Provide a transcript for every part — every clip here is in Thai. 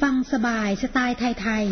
ฟังสบายสไตล์ไทย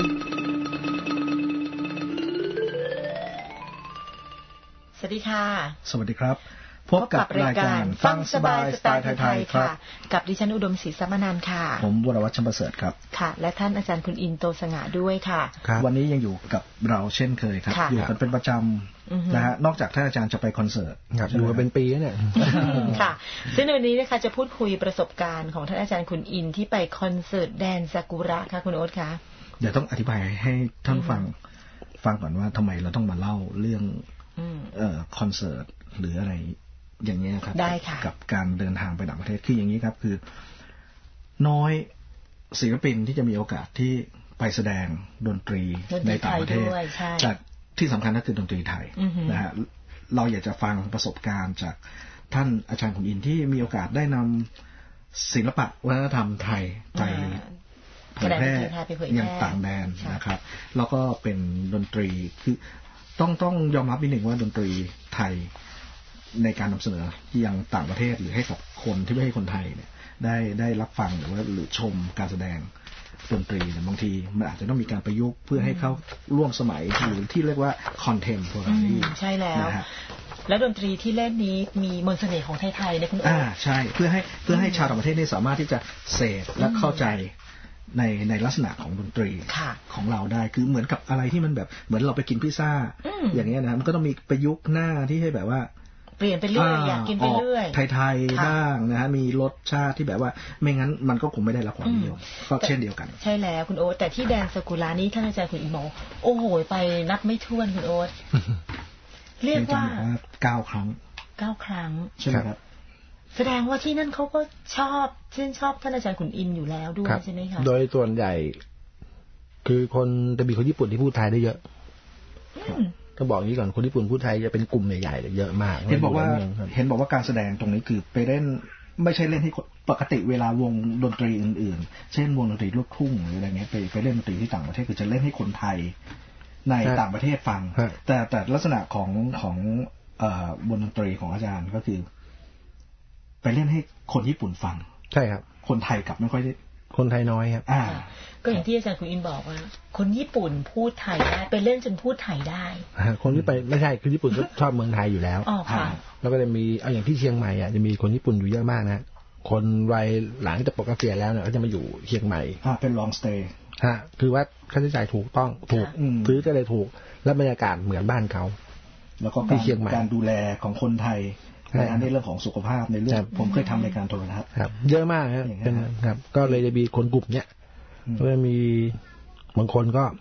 สวัสดีค่ะสวัสดีครับพบกับรายการฟังสบายสไตล์ไทยๆครับกับดิฉันอุดมศรีสัมมนันท์ค่ะผมวรวัชชัมประเสริฐครับค่ะและท่านอาจารย์คุณอินโตสง่าด้วยค่ะวันนี้ยังอยู่กับเราเช่นเคยครับอยู่กันเป็นประจำนะฮะนอกจากท่านอาจารย์จะไปคอนเสิร์ตอยู่กันเป็นปีเนี่ยค่ะซึ่งในวันนี้นะคะจะพูดคุยประสบการณ์ของท่านอาจารย์คุณอินที่ไปคอนเสิร์ตแดนซากุระค่ะคุณโอ๊ตคะเดี๋ยวต้องอธิบายให้ท่านฟังก่อนว่าทำไมเราต้องมาเล่าเรื่องคอนเสิร์ตหรืออะไรอย่างนี้ครับกับการเดินทางไปต่างประเทศคืออย่างนี้ครับคือน้อยศิลปินที่จะมีโอกาสที่ไปแสดงดนตรีในต่างประเทศจากที่สำคัญก็คือดนตรีไทยนะฮะเราอยากจะฟังประสบการณ์จากท่านอาจารย์ขุนอินที่มีโอกาสได้นำศิลปะวัฒนธรรมไทยไปเผยแพร่อย่างต่างแดนนะครับแล้วก็เป็นดนตรีคือต้องยอมรับนิดหนึ่งว่าดนตรีไทยในการนำเสนอยังต่างประเทศหรือให้กับคนที่ไม่ใช่คนไทยเนี่ยได้รับฟังหรือชมการแสดงดนตรีเนี่ยบางทีมันอาจจะต้องมีการประยุกต์เพื่อให้เข้าร่วมสมัยหรือที่เรียกว่าคอนเทมพอร์รี่ใช่แล้วแล้วดนตรีที่เล่นนี้มีมนต์เสน่ห์ของไทยๆนะคุณโอ๊ตใช่เพื่อให้ชาวต่างประเทศได้สามารถที่จะเสพและเข้าใจในลักษณะของดนตรีของเราได้คือเหมือนกับอะไรที่มันแบบเหมือนเราไปกินพิซซ่าอย่างเงี้ยนะมันก็ต้องมีประยุกต์หน้าที่ให้แบบว่าเปลี่ยนไปเรื่อยอยากกินไปเรื่อยไทยๆบ้างนะฮะมีรสชาติที่แบบว่าไม่งั้นมันก็คงไม่ได้รับความนิยมก็เช่นเดียวกันใช่แล้วคุณโอ๊ตแต่ที่แดนซากุระนี้ท่านอาจารย์คุณอินบอกโอ้โหไปนับไม่ถ้วนคุณโอ๊ตเรียกว่า 9 ครั้งใช่ไหมครับแสดงว่าที่นั่นเขาก็ชื่นชอบท่านอาจารย์ขุนอินอยู่แล้วด้วยใช่ไหมคะโดยส่วนใหญ่คือคนจะมีคนญี่ปุ่นที่พูดไทยได้เยอะต้องบอกอย่างนี้ก่อนคนญี่ปุ่นพูดไทยจะเป็นกลุ่มใหญ่ๆเยอะมากเห็นบอกว่าการแสดงตรงนี้คือไปเล่นไม่ใช่เล่นให้ปกติเวลาวงดนตรีอื่นๆเช่นวงดนตรีลูกทุ่งหรืออะไรเงี้ยไปเล่นดนตรีที่ต่างประเทศคือจะเล่นให้คนไทยในต่างประเทศฟังแต่ลักษณะของวงดนตรีของอาจารย์ก็คือไปเล่นให้คนญี่ปุ่นฟังใช่ครับคนไทยกลับไม่ค่อยได้คนไทยน้อยครับก็อย่างที่อาจารย์คุณอินบอกว่าคนญี่ปุ่นพูดไทยได้ไปเล่นจนพูดไทยได้คนที่ไปไม่ใช่คือญี่ปุ่นก็ชอบเมืองไทยอยู่แล้วแล้วก็จะมีอย่างที่เชียงใหม่จะมีคนญี่ปุ่นอยู่เยอะมากนะคนวัยหลังจากปลดเกษียณแล้วเนี่ยก็จะมาอยู่เชียงใหม่เป็นลองสเตย์คือว่าค่าใช้จ่ายถูกซื้อจะเลยถูกและบรรยากาศเหมือนบ้านเขาแล้วก็การดูแลของคนไทยในเรื่องของสุขภาพในเรื่องผมเคยทำในการโทรทัศน์เยอะมากครับก็เลยจะมีคนกลุ่มเนี้ยก็จะมีบางคนก็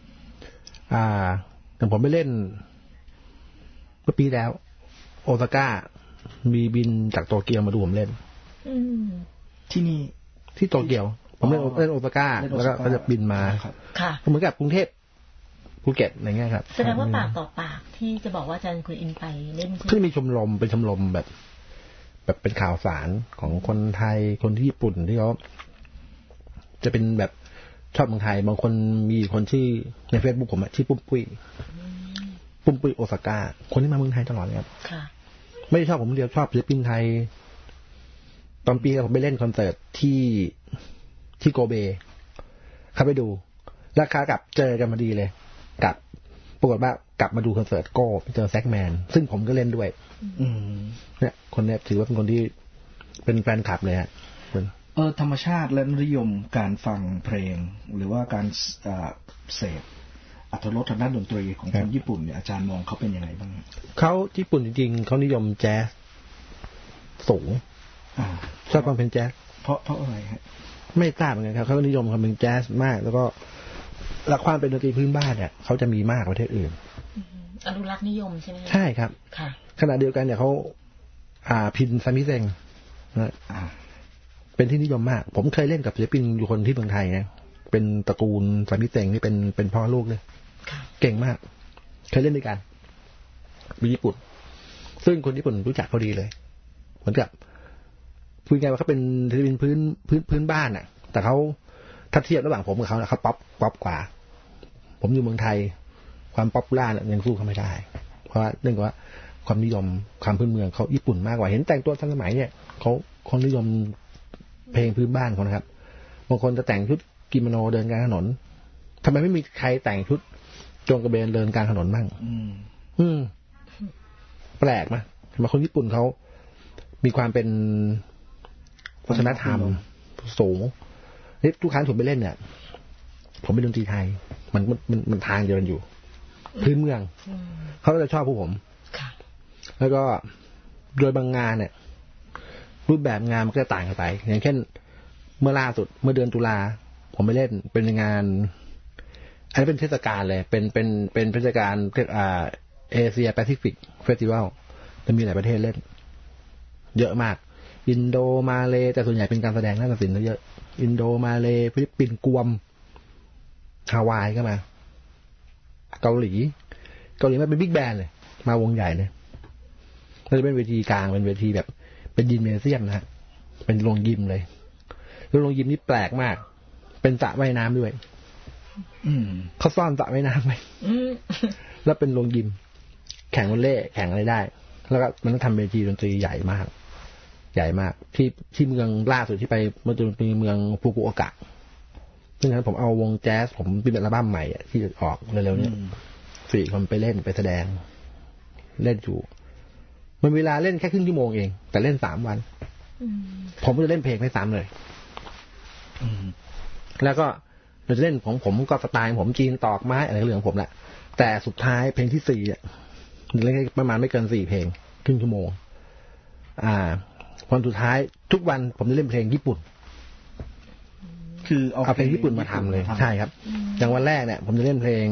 แต่ผมไปเล่นเมื่อปีแล้วโอซาก้ามีบินจากโตเกียวมาดูผมเล่นที่นี่ที่โตเกียวผมเล่นโอซาก้าแล้วก็จะบินมาเหมือนกับกรุงเทพภูเก็ตอะไรเงี้ยครับแสดงว่าปากต่อปากที่จะบอกว่าอาจารย์คุณอินไปเล่นที่มีชมรมเป็นชมรมแบบเป็นข่าวสารของคนไทยคนที่ญี่ปุ่นที่เขาจะเป็นแบบชอบเมืองไทยบางคนมีคนที่ใน Facebook ผมชื่อปุ้มปุ้ยโอซาก้าคนที่มาเมืองไทยตลอดเลยครับไม่ได้ชอบผมเดียวชอบศิลปินไทยตอนปีผมไปเล่นคอนเสิร์ตที่โกเบเข้าไปดูราคากลับเจอกันมาดีเลยกับปรากฏว่ากลับมาดูคอนเสิร์ตก็เจอแซกแมนซึ่งผมก็เล่นด้วยเนี่ยคนนี้ถือว่าเป็นคนที่เป็นแฟนคลับเลยฮะธรรมชาติและนิยมการฟังเพลงหรือว่าการเสพอรรถรสทางด้านดนตรีของคนญี่ปุ่นเนี่ยอาจารย์มองเขาเป็นยังไงบ้างเขาญี่ปุ่นจริงๆเขานิยมแจ๊สสูงชอบฟังเพลงแจ๊สเพราะอะไรฮะไม่ทราบเหมือนกันครับเขานิยมฟังเพลงแจ๊สมากแล้วก็หลักความเป็นดนตรีพื้นบ้านเนี่ยเขาจะมีมากประเทศอื่นอนุรักษ์นิยมใช่ไหมใช่ครับขณะเดียวกันเนี่ยเขาพินซามิเซ็งเป็นที่นิยมมากผมเคยเล่นกับศิลปินอยู่คนที่เมืองไทยนะเป็นตระกูลซามิเซ็งนี่เป็นพ่อลูกเลยเก่งมากเคยเล่นด้วยกันมีญี่ปุ่นซึ่งคนญี่ปุ่นรู้จักเขาดีเลยเหมือนกับพูดง่ายว่าเขาเป็นศิลปินพื้นบ้านน่ะแต่เขาถ้าเทียบระหว่างผมกับเขาเขาป๊อปกว่าผมอยู่เมืองไทยความป๊อปล่ายังสู้เขาไม่ได้เพราะเนื่องจากว่าความนิยมความพื้นเมืองเขาญี่ปุ่นมากกว่าเห็นแต่งตัวทันสมัยเนี่ยเขานิยมเพลงพื้นบ้านเขานะครับบางคนจะแต่งกิโมโนเดินกลางถนนทำไมไม่มีใครแต่งชุดโจงกระเบนเดินกลางถนนบ้างแปลกไหมมาคนญี่ปุ่นเขามีความเป็นวัฒนธรรมสูงนี่ทุกครั้งผมไปเล่นเนี่ยผมเป็นดนตรีไทยมันทางเดียวกันอยู่พื้นเมืองเขาก็จะชอบพวกผมแล้วก็โดยบางงานเนี่ยรูปแบบงานมันก็จะต่างกันไปอย่างเช่นเมื่อล่าสุดเมื่อเดือนตุลาผมไปเล่นเป็นงานอันนี้เป็นเทศกาลเลยเป็นเทศกาลเอเชียแปซิฟิกเฟสติวัลจะมีหลายประเทศเล่นเยอะมากอินโดมาเลแต่ส่วนใหญ่เป็นการแสดงนาฏศิลป์เยอะอินโดมาเลฟิลิปปินส์กวมฮาวายก็มาเกาหลีมาเป็นบิ๊กแบนด์เลยมาวงใหญ่เลยแล้วจะเป็นเวทีกลางเป็นเวทีแบบเป็นยิมเนเซียมนะฮะเป็นโรงยิมเลยแล้วโรงยิมนี่แปลกมากเป็นสระว่ายน้ำด้วยเขาซ่อนสระว่ายน้ำไว้แล้วเป็นโรงยิมแข่งวอลเลย์แข่งอะไรได้แล้วก็มันต้องทำเวทีดนตรีใหญ่มากที่เมืองล่าสุดที่ไปมันจะเป็นเมืองฟุกุโอกะซึ่งนั้นผมเอาวงแจ๊สผมเป็นอัลบั้มใหม่ที่จะออกเร็วๆนี้4 คนไปเล่นไปแสดงเล่นอยู่มันเวลาเล่นแค่ครึ่งชั่วโมงเองแต่เล่น3 วันผมก็จะเล่นเพลงไม่ซ้ำเลยแล้วก็เราจะเล่นของผมก็สไตล์ผมจีนตอกไม้อะไรเรื่องของผมแหละแต่สุดท้ายเพลงที่4เล่นประมาณไม่เกิน4 เพลงครึ่งชั่วโมงวันสุดท้ายทุกวันผมจะเล่นเพลงญี่ปุ่นคือเอาเพลงญี่ปุ่นมาทำเลยใช่ครับอย่างวันแรกเนี่ยผมจะเล่นเพลง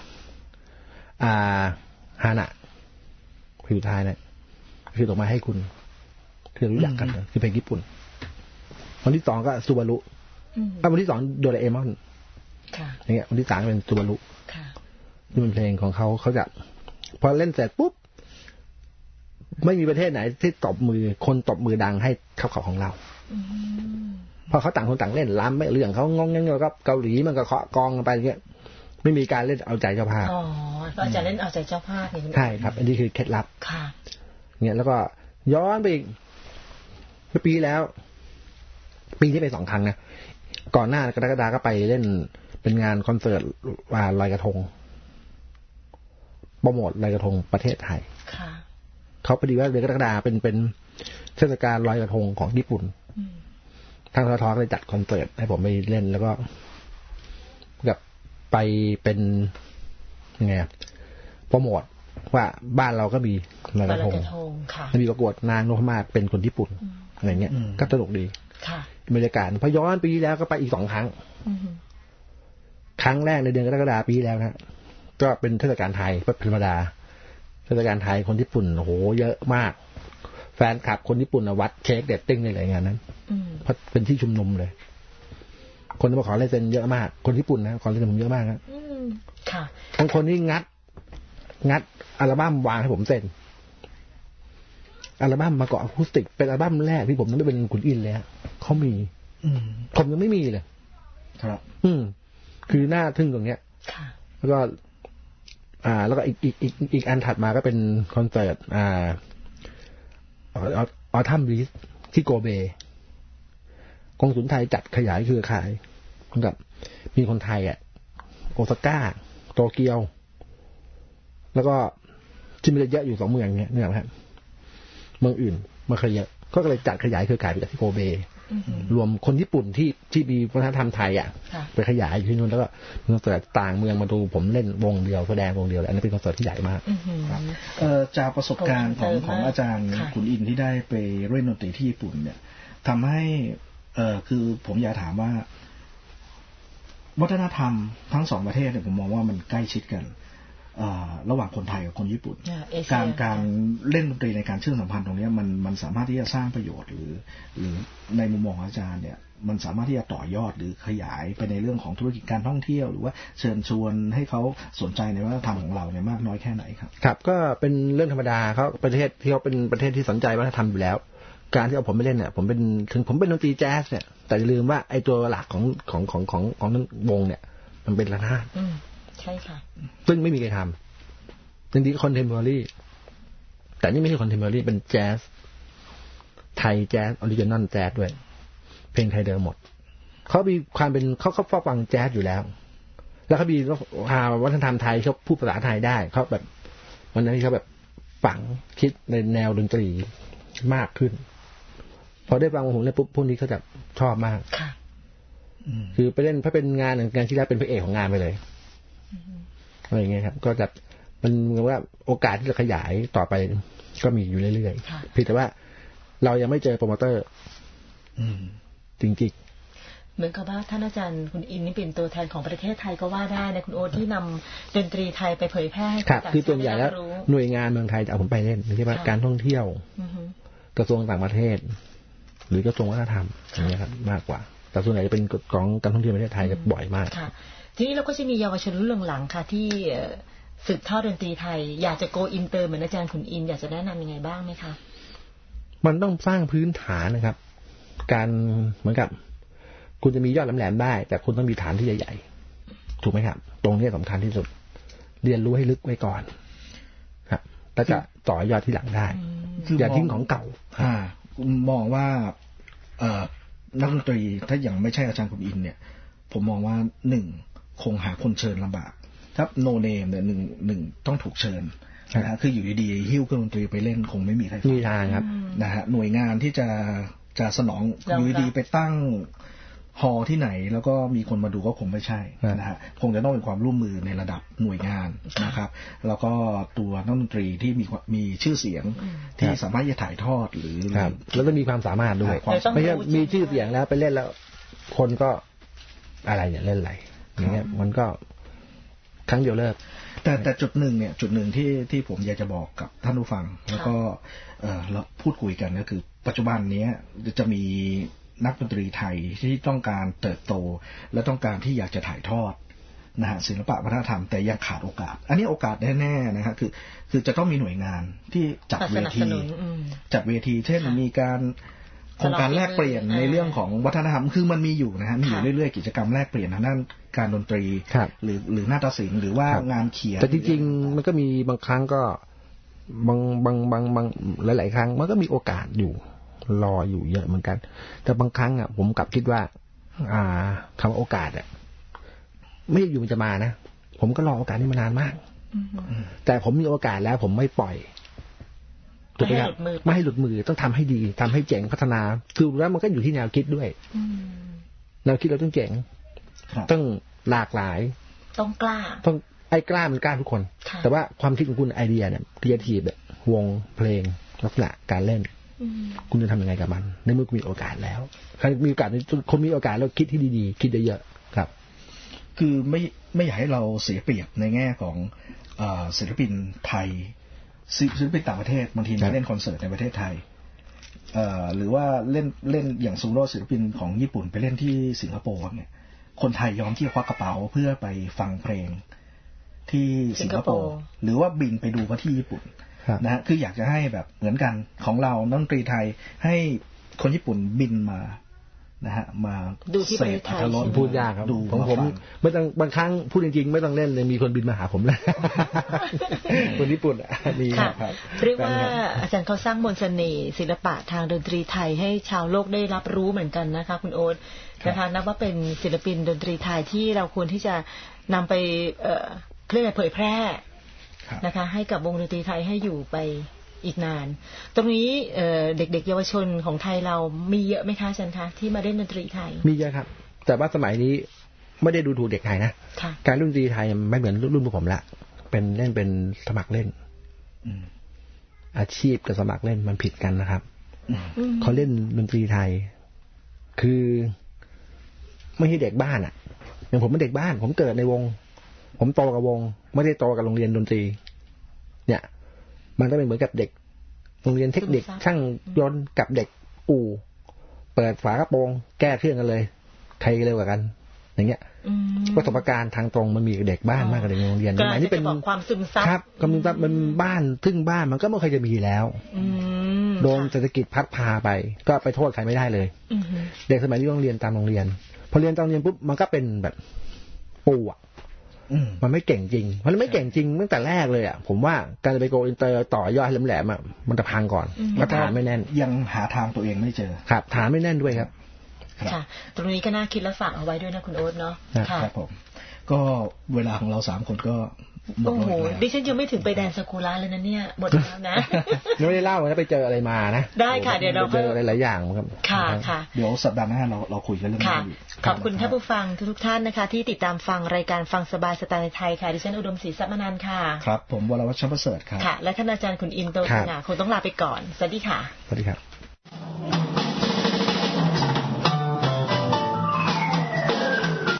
ฮานะเพลงสุดท้ายเนี่ยคือตกมาให้คุณคือรู้จักกันคือเพลงญี่ปุ่นวันที่2ก็ซูบารุวันที่2โดราเอมอนอย่างเงี้ยวันที่3เป็นซูบารุนี่เป็นเพลงของเขาจะพอเล่นเสร็จปุ๊บไม่มีประเทศไหนที่ตบมือคนตบมือดังให้เท่าของเราพอเขาต่างคนต่างเล่นล้ำไม่เรื่องเขางงงั้นแล้วก็เกาหลีมันก็เคาะกองกันไปอย่างเงี้ยไม่มีการเล่นเอาใจเจ้าภาพก็จะเล่นเอาใจเจ้าภาพใช่ครับอันนี้คือเคล็ดลับเนี่ยแล้วก็ย้อนไปอีกปีแล้วปีที่ไป2 ครั้งนะก่อนหน้ากรกฎาก็ไปเล่นเป็นงานคอนเสิร์ตลอยกระทงโปรโมทลอยกระทงประเทศไทยเขาพอดีว่าเดือนกรกฎาเป็นเทศกาลลอยกระทงของญี่ปุ่นทางททก็เลยจัดคอนเสิร์ตให้ผมไปเล่นแล้วก็แบบไปเป็นยังไงโปรโมทว่าบ้านเราก็มีลอยกระทงมีประกวดนางนพมาศเป็นคนญี่ปุ่นอะไรเงี้ยก็สนุกดีบรรยากาศพอย้อนปีแล้วก็ไปอีก2 ครั้งครั้งแรกในเดือนกรกฎาปีแล้วนะก็เป็นเทศกาลไทยเป็นธรรมดาเทศกาลไทยคนญี่ปุ่นโอ้โหเยอะมากแฟนคลับคนญี่ปุ่นวัดเช็คเดตติ้งในหลายงานนั้นเพราะเป็นที่ชุมนุมเลยคนมาขอลายเซ็นเยอะมากคนญี่ปุ่นนะขอลายเซ็นผมเยอะมากนะบางคนที่งัดอัลบั้มวางให้ผมเซ็นอัลบั้มมาเกาะอะคูสติกเป็นอัลบั้มแรกที่ผมยังไม่เป็นคุณอินเลยเขามีผมยังไม่มีเลยครับคือหน้าทึ่งตรงเนี้ยแล้วก็อีกอันถัดมาก็เป็นคอนเสิร์ตออทัมบลีสที่โกเบกองสุนไทยจัดขยายเครือข่ายกับมีคนไทยโอซาก้าโตเกียวแล้วก็ที่มีเยอะอยู่2 เมืองเนี้ยนี่แหละครับเมืองอื่นมาเคยเยอะก็เลยจัดขยายเครือข่ายไปจากที่โกเบรวมคนญี่ปุ่นที่มีวัฒนธรรมไทยไปขยายอยู่ที่นู่นแล้วก็คอนเสิร์ตต่างเมืองมาดูผมเล่นวงเดียวแสดงวงเดียวเลยอันนี้เป็นคอนเสิร์ตที่ใหญ่มากจากประสบการณ์ของอาจารย์ขุนอินที่ได้ไปเล่นดนตรีที่ญี่ปุ่นเนี่ยทำให้คือผมอยากถามว่าวัฒนธรรมทั้ง2 ประเทศเนี่ยผมมองว่ามันใกล้ชิดกันระหว่างคนไทยกับคนญี่ปุ่นการเล่นดนตรีในการเชื่อมสัมพันธ์ตรงนี้มันสามารถที่จะสร้างประโยชน์หรือในมุมมองอาจารย์เนี่ยมันสามารถที่จะต่อยอดหรือขยายไปในเรื่องของธุรกิจการท่องเที่ยวหรือว่าเชิญชวนให้เขาสนใจในวัฒนธรรมของเราเนี่ยมากน้อยแค่ไหนครับครับก็เป็นเรื่องธรรมดาเขาประเทศที่เขาเป็นประเทศที่สนใจวัฒนธรรมอยู่แล้วการที่เอาผมไปเล่นเนี่ยผมเป็นถึงผมเป็นดนตรีแจ๊สเนี่ยแต่อย่าลืมว่าไอ้ตัวหลักของวงเนี่ยมันเป็นระนาดใช่ค่ะซึ่งไม่มีใครทำจริงๆคอนเทมพอรี่แต่นี่ไม่ใช่คอนเทมพอรี่เป็นแจ๊สไทยแจ๊สออริจินอลแจ๊สด้วยเพลงไทยเดิมหมดเขามีความเป็นเขาฟังแจ๊สอยู่แล้วแล้วเขามีวัฒนธรรมไทยเขาพูดภาษาไทยได้เขาแบบวันนั้นเขาแบบฝังคิดในแนวดนตรีมากขึ้นพอได้ฟังผมเล่นปุ๊บพวกนี้เขาจะชอบมากคือไปเล่นถ้าเป็นงานที่แล้วเป็นพระเอกของงานไปเลยอะไรอย่างเงี้ยครับก็จะมันเหมือนว่าโอกาสที่จะขยายต่อไปก็มีอยู่เรื่อยๆเพียงแต่ว่าเรายังไม่เจอโปรโมเตอร์จริงๆเหมือนกับว่าท่านอาจารย์คุณอินนี่เป็นตัวแทนของประเทศไทยก็ว่าได้นะคุณโอ๊ตที่นำดนตรีไทยไปเผยแพร่ให้ครับคือตัวใหญ่แล้วหน่วยงานเมืองไทยจะเอาผมไปเล่นใช่ไหมการท่องเที่ยวกระทรวงต่างประเทศหรือกระทรวงวัฒนธรรมอย่างนี้ครับมากกว่าแต่ส่วนใหญ่จะเป็นของการท่องเที่ยวประเทศไทยจะบ่อยมากทีนี้เราก็จะมีเยาวชนรุ่นหลังๆค่ะที่สืบทอดดนตรีไทยอยากจะโกอินเตอร์เหมือนอาจารย์ขุนอินอยากจะแนะนำยังไงบ้างไหมคะมันต้องสร้างพื้นฐานนะครับการเหมือนกับคุณจะมียอดแหลมๆได้แต่คุณต้องมีฐานที่ใหญ่ๆถูกไหมครับตรงนี้สำคัญที่สุดเรียนรู้ให้ลึกไว้ก่อนครับแล้วจะต่อยอดที่หลังได้อย่าทิ้งของเก่ามองว่านักดนตรีถ้าอย่างไม่ใช่อาจารย์ขุนอินเนี่ยผมมองว่าหนึ่งคงหาคนเชิญลำบากถ้าโนเนมเนี่ยหนึ่งต้องถูกเชิญนะฮะคืออยู่ดีๆหิ้วเครื่องดนตรีไปเล่นคงไม่มีใครมีทางครับนะฮะหน่วยงานที่จะสนองอยู่ดีไปตั้งฮอที่ไหนแล้วก็มีคนมาดูก็คงไม่ใช่นะฮะคงจะต้องเป็นความร่วมมือในระดับหน่วยงานนะครับแล้วก็ตัวนักดนตรีที่มีชื่อเสียงที่สามารถจะถ่ายทอดหรือแล้วต้องมีความสามารถด้วยไม่ใช่มีชื่อเสียงแล้วไปเล่นแล้วคนก็อะไรเนี่ยเล่นอะไรอย่างเงี้ยมันก็ครั้งเดียวเลิกแต่จุดหนึ่งที่ผมอยากจะบอกกับท่านผู้ฟังแล้วก็เราพูดคุยกันก็คือปัจจุบันนี้จะมีนักดนตรีไทยที่ต้องการเติบโตและต้องการที่อยากจะถ่ายทอดนะฮะศิลปะวัฒนธรรมแต่ยังขาดโอกาสอันนี้โอกาสแน่ๆนะฮะคือจะต้องมีหน่วยงานที่จัดเวทีเช่นมีการโครงการแลกเปลี่ยนในเรื่องของวัฒนธรรมคือมันมีอยู่นะฮะมีอยู่เรื่อยๆกิจกรรมแลกเปลี่ยนทางด้านการดนตรีหรือนาฏศิลป์หรือว่างานเขียนแต่จริงๆมันก็มีบางครั้งก็บางหลายๆครั้งมันก็มีโอกาสอยู่รออยู่เยอะเหมือนกันแต่บางครั้งอ่ะผมกลับคิดว่าคำว่าโอกาสอ่ะไม่อยู่มันจะมานะผมก็รอโอกาสนี้มานานมากแต่ผมมีโอกาสแล้วผมไม่ปล่อยถูกไหมครับไม่ให้หลุดมือต้องทำให้ดีทำให้เจ๋งพัฒนาคือแล้วมันก็อยู่ที่แนวคิดด้วยแนวคิดเราต้องเจ๋งต้องหลากหลายต้องกล้าไอ้กล้ามันกล้าทุกคนแต่ว่าความคิดของคุณไอเดียเนี่ยครีเอทีฟแบบวงเพลงลักษณะการเล่นคุณจะทำยังไงกับมันในเมื่อคุณมีโอกาสแล้วใครมีโอกาสคนมีโอกาสแล้วคิดที่ดีๆคิดเยอะๆครับคือไม่อยากให้เราเสียเปรียบในแง่ของศิลปินไทยศิลปินต่างประเทศบางทีมาเล่นคอนเสิร์ตในประเทศไทยหรือว่าเล่นอย่างซูโร่ศิลปินของญี่ปุ่นไปเล่นที่สิงคโปร์เนี่ยคนไทยยอมที่จะควักกระเป๋าเพื่อไปฟังเพลงที่สิงคโปร์หรือว่าบินไปดูว่าที่ญี่ปุ่นนะฮะคืออยากจะให้แบบเหมือนกันของเราดนตรีไทยให้คนญี่ปุ่นบินมานะฮะมาดูที่ประเทศไทยพูดยากครับผมไม่ต้องบางครั้งพูดจริงๆไม่ต้องเล่นเลยมีคนบินมาหาผมแล้วคนญี่ปุ่นมีครับเรียกว่าอาจารย์เขาสร้างมนต์เสน่ห์ศิลปะทางดนตรีไทยให้ชาวโลกได้รับรู้เหมือนกันนะคะคุณโอ๊ตนะคะนับว่าเป็นศิลปินดนตรีไทยที่เราควรที่จะนำไปเผยแพร่นะคะให้กับวงดนตรีไทยให้อยู่ไปอีกนานตรงนี้เด็กๆเยาวชนของไทยเรามีเยอะไหมคะอาจารย์คะที่มาเล่นดนตรีไทยมีเยอะครับแต่ว่าสมัยนี้ไม่ได้ดูถูกเด็กไทยนะการเล่นดนตรีไทยไม่เหมือนรุ่นพวกผมละเป็นสมัครเล่นอาชีพกับสมัครเล่นมันผิดกันนะครับเขาเล่นดนตรีไทยคือไม่ใช่เด็กบ้านอ่ะอย่างผมเป็นเด็กบ้านผมเกิดในวงผมโตกับวงไม่ได้โตกับโรงเรียนดนตรีเนี่ยมันก็เป็นเหมือนกับเด็กโรงเรียนเทคนิคช่างยนต์กับเด็กอู่เปิดฝากระโปรงแก้เครื่องกันเลยใครเร็วกว่ากันอย่างเงี้ยประสบการณ์ทางตรงมันมีเด็กบ้านมากกว่าเด็กโรงเรียนอันนี้เป็นความซึมซับครับความซึมซับมันบ้านซึ่งบ้านมันก็ไม่เคยจะมีแล้วโดนเศรษฐกิจพัดพาไปก็ไปโทษใครไม่ได้เลยเด็กสมัยนี้ต้องเรียนตามโรงเรียนพอเรียนตามโรงเรียนปุ๊บมันก็เป็นแบบปู่อ่ะมันไม่เก่งจริงมันไม่เก่งจริงตั้งแต่แรกเลยอ่ะผมว่าการจะไปโกอินเตอร์ต่อยอดแหลมๆอ่ะมันจะพังก่อนฐานไม่แน่นยังหาทางตัวเองไม่เจอครับฐานไม่แน่นด้วยครับค่ะตรงนี้ก็น่าคิดและฝากเอาไว้ด้วยนะคุณโอ๊ตเนาะครับผมก็เวลาของเรา3คนก็โอ้โหดิฉันยังไม่ถึงไปแดนซากุระเลยนะเนี่ยหมดแล้วนะไม่ได้เล่านะไปเจออะไรมานะได้ค่ะเดี๋ยวเราเจออะไรหลายอย่างครับค่ะเดี๋ยวสัปดาห์หน้าเราคุยกันเรื่องนี้ขอบคุณท่านผู้ฟังทุกท่านนะคะที่ติดตามฟังรายการฟังสบายสไตล์ไทยค่ะดิฉันอุดมศรีทรัพย์มนันท์ค่ะครับผมวรวัชร ประเสริฐครับค่ะและท่านอาจารย์คุณอินโตสง่าคงต้องลาไปก่อนสวัสดีค่ะสวัสดีครับ